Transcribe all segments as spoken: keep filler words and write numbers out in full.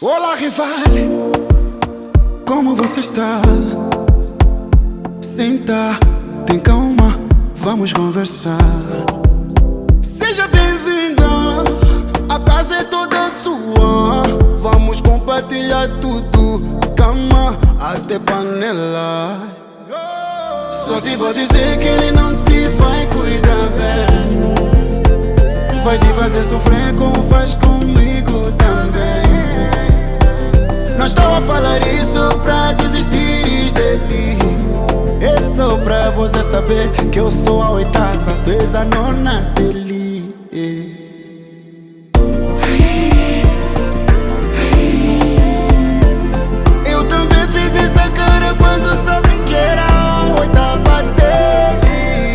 Olá, rival, como você está? Senta, tem calma, vamos conversar. Seja bem-vinda, a casa é toda sua. Vamos compartilhar tudo, cama até panela. Só te vou dizer que ele não te vai cuidar bem. Vai te fazer sofrer como faz comigo também. Não estou a falar isso pra desistir dele. É só pra você saber que eu sou a oitava, tu és a nona dele. Eu também fiz essa cara quando soube que era a oitava dele.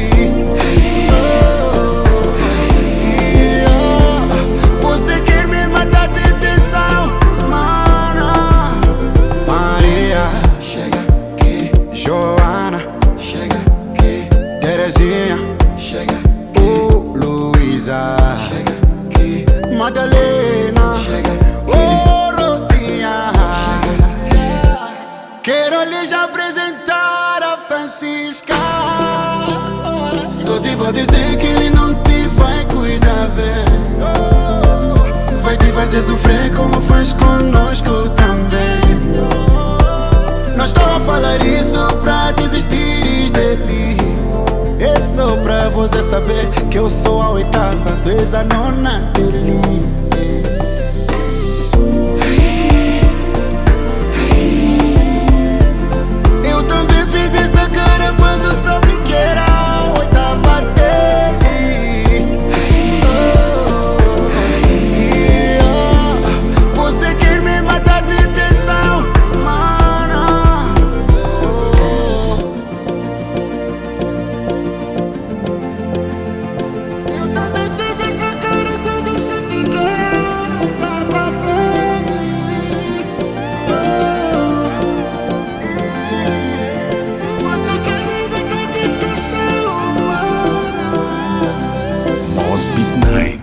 Oh, você quer me matar de tensão, mana? Maria, chega aqui. Joana, chega aqui. Terezinha, chega aqui. Oh, Luísa, chega aqui. Madalena, chega aqui. Oh, Rosinha, chega aqui. Quero lhes apresentar a Francisca. Só te vou dizer que ele não te vai cuidar bem. Vai te fazer sofrer como faz conosco também. Não estou a falar isso pra desistir dele. É só pra você saber que eu sou a oitava, tu és a nona dele. Eu também fiz essa cara quando soube que era a oitava dele. Oh, você quer me matar de tensão, mana? Eu também fiz essa cara quando soube que era a oitava dele. Você quer me matar de tensão, mana? Mosbeat Night.